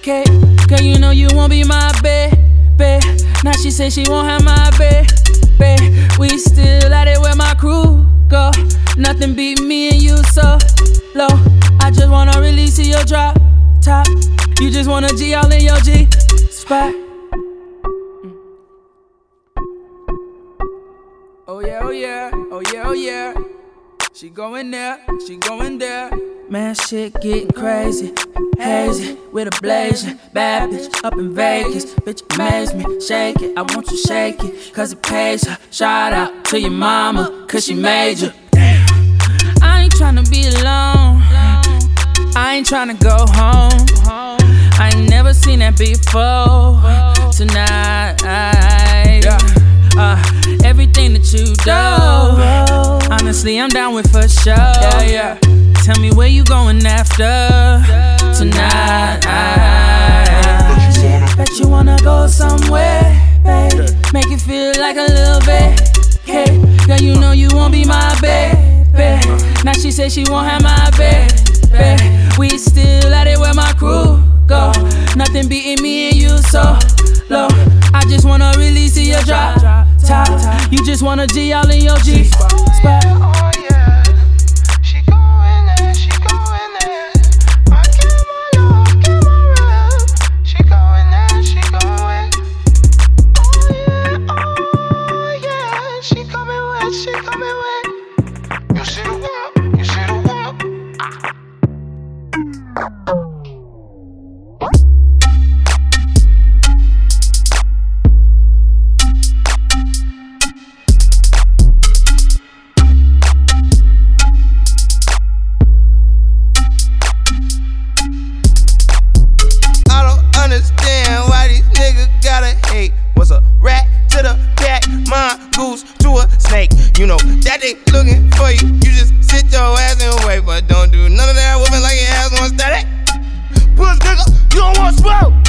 cake. Girl, you know you won't be my babe. Now she say she won't have my babe. We still at it where my crew go. Nothing beat me and you so low. I just wanna really see your drop top. You just wanna G all in your G spot. Oh yeah, oh yeah, oh yeah, oh yeah. She going there, she going there. Man, shit getting crazy, hazy, with a blazing. Bad bitch up in Vegas, bitch amaze me. Shake it, I want you shake it, cause it pays her. Shout out to your mama, cause she made you. I ain't tryna be alone, I ain't tryna go home. I ain't never seen that before. Tonight, everything that you do, honestly, I'm down with for sure. Yeah. Tell me where you going after tonight. Bet you wanna go somewhere, babe. Make it feel like a little bit. Hey, girl, you know you won't be my babe. Now she say she won't have my babe. We still at it where my crew go. Nothing beating me and you so low. I just wanna really see your drop top. You just wanna G all in your G spot. Oh yeah, she going there, she going there. I get my love, get my love. She going there, she going. Oh yeah, she coming with, she coming with. You see the walk, you see the walk. Understand why these niggas gotta hate. What's a rat to the cat, mongoose to a snake? You know that they looking for you. You just sit your ass and wait, but don't do none of that whooping like your ass on static. Push nigga, you don't want smoke.